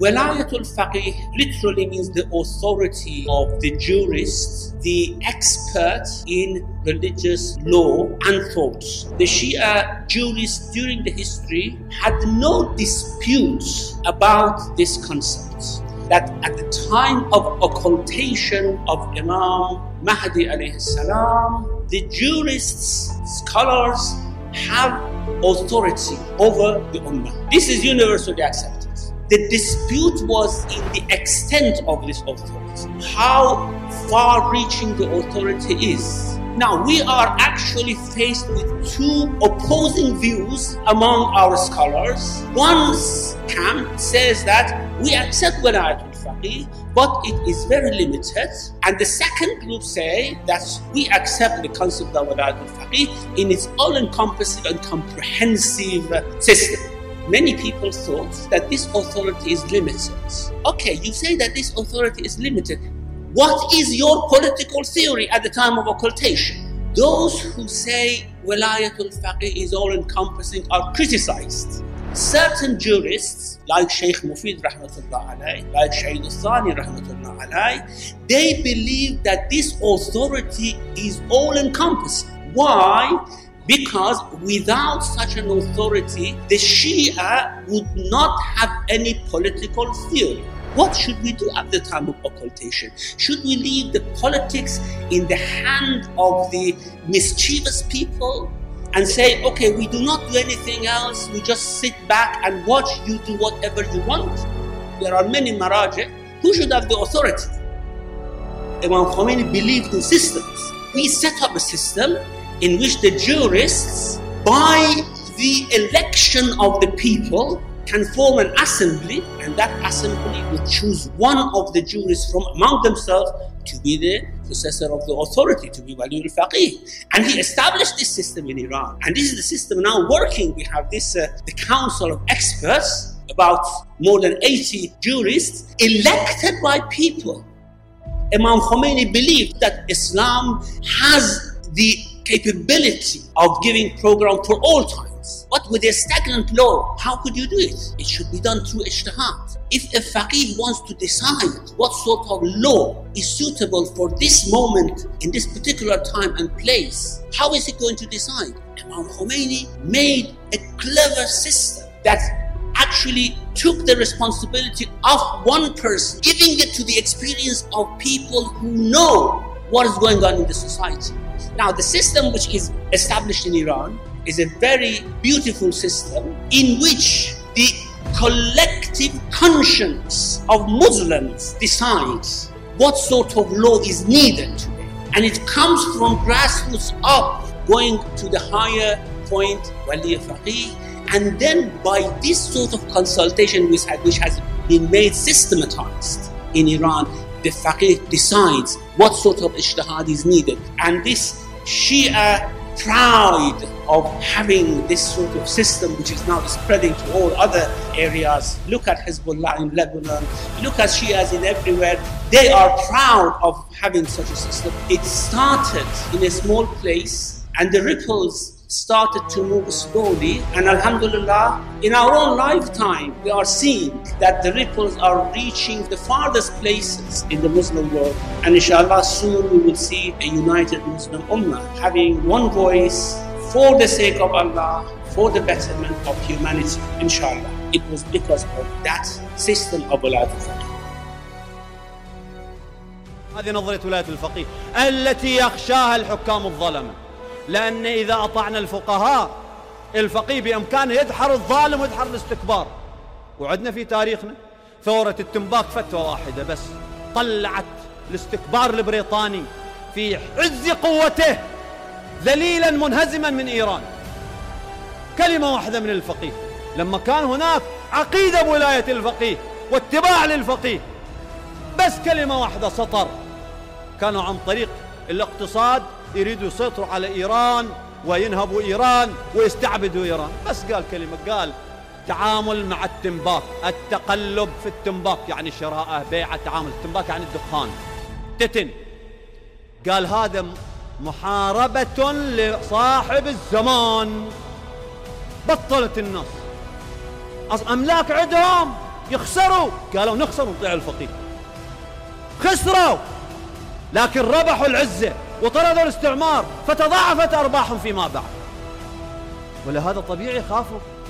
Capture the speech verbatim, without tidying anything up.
Walayatul Faqih literally means the authority of the jurist, the expert in religious law and thought. The Shia jurists during the history had no disputes about this concept, that at the time of occultation of Imam Mahdi alayhi salam, the jurists, scholars have authority over the Ummah. This is universally accepted. The dispute was in the extent of this authority, how far-reaching the authority is. Now, we are actually faced with two opposing views among our scholars. One camp says that we accept Walayatul Faqih, but it is very limited. And the second group say that we accept the concept of Walayatul Faqih in its all-encompassing and comprehensive system. Many people thought that this authority is limited. Okay, you say that this authority is limited. What is your political theory at the time of occultation? Those who say Walayatul Faqih is all-encompassing are criticized. Certain jurists, like Sheikh Mufid rahmatullah alayh, like Shaykh al-Thani rahmatullah alayh, they believe that this authority is all-encompassing. Why? Because without such an authority, the Shia would not have any political theory. What should we do at the time of occultation? Should we leave the politics in the hand of the mischievous people and say, okay, we do not do anything else, we just sit back and watch you do whatever you want? There are many maraji. Who should have the authority? Imam Khomeini believed in systems. We set up a system in which the jurists, by the election of the people, can form an assembly, and that assembly will choose one of the jurists from among themselves to be the possessor of the authority, to be Waliul Faqih. And he established this system in Iran. And this is the system now working. We have this, uh, the council of experts, about more than eighty jurists, elected by people. Imam Khomeini believed that Islam has the capability of giving program for all times. But with a stagnant law, how could you do it? It should be done through ijtihad. If a faqih wants to decide what sort of law is suitable for this moment, in this particular time and place, how is he going to decide? Imam Khomeini made a clever system that actually took the responsibility of one person, giving it to the experience of people who know what is going on in the society. Now, the system which is established in Iran is a very beautiful system in which the collective conscience of Muslims decides what sort of law is needed today. And it comes from grassroots up, going to the higher point, Wali Faqih, and then by this sort of consultation which has been made systematized in Iran, the faqih decides what sort of ijtihad is needed. And this Shia pride of having this sort of system which is now spreading to all other areas. Look at Hezbollah in Lebanon, look at Shias in everywhere. They are proud of having such a system. It started in a small place and the ripples started to move slowly, and alhamdulillah, in our own lifetime, we are seeing that the ripples are reaching the farthest places in the Muslim world. And inshallah, soon we will see a united Muslim ummah having one voice for the sake of Allah, for the betterment of humanity, inshallah. It was because of that system of Walayatul Faqih. هذه نظرية ولاية الفقيه التي يخشاها الحكام الظلمة، لأن إذا أطعنا الفقهاء الفقيه بإمكانه يدحر الظالم ويدحر الاستكبار. وعدنا في تاريخنا ثورة التنباك فتوى واحدة بس طلعت الاستكبار البريطاني في عز قوته ذليلا منهزما من إيران. كلمة واحدة من الفقيه، لما كان هناك عقيدة بولاية الفقيه واتباع للفقيه، بس كلمة واحدة سطر، كانوا عن طريق الاقتصاد يريدوا يسيطروا على إيران وينهبوا إيران ويستعبدوا إيران. بس قال كلمة، قال تعامل مع التنباك، التقلب في التنباك يعني شراءه بيعه تعامل. التنباك يعني الدخان، تتن. قال هذا محاربة لصاحب الزمان. بطلت الناس أملاك عندهم يخسروا، قالوا نخسر ونطيع الفقيه. خسروا لكن ربحوا العزة وطردوا الاستعمار فتضاعفت أرباحهم فيما بعد. ولهذا طبيعي خافوا.